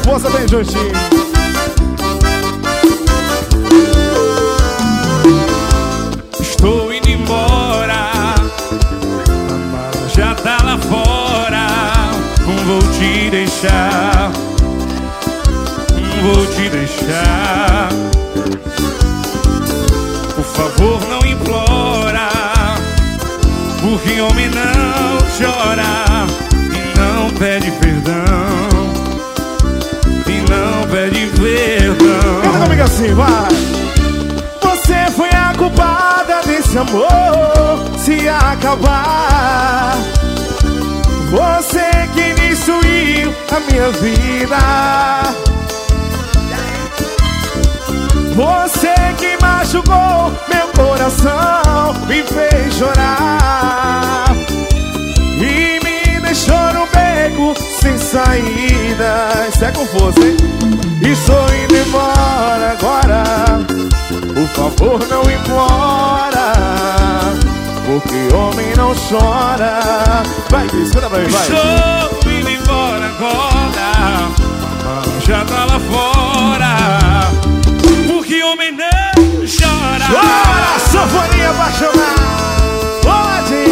força bem juntinho. Estou indo embora, já tá lá fora. Não vou te deixar, não vou te deixar. Por favor, não implora, porque homem não chora e não pede perdão, e não pede perdão. Canta comigo assim, vai. Você foi a culpada desse amor se acabar. Você que destruiu a minha vida. Você que machucou meu coração, me fez chorar e me deixou no beco sem saída. Isso é com força, hein? Estou indo embora agora. Por favor, não implora, porque homem não chora. Vai, Cris, canta pra mim, vai. Estou indo embora agora, já tá lá fora, porque homem não chora. Bora, sanfoninha apaixonada. Pode!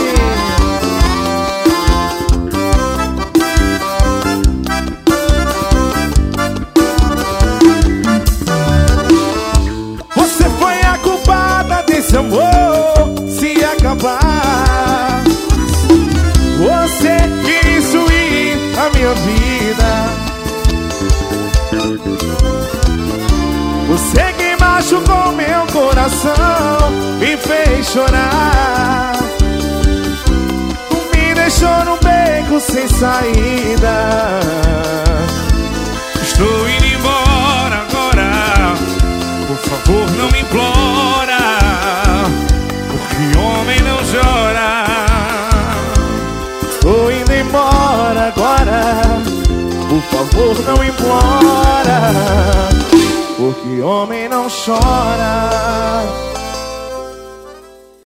Você foi a culpada desse amor se acabar. Você que destruiu a minha vida. Você que machucou meu coração, me fez chorar, me deixou no beco sem saída. Estou indo embora agora, por favor não me implora, porque homem não chora. Estou indo embora agora, por favor não implora, porque homem não chora.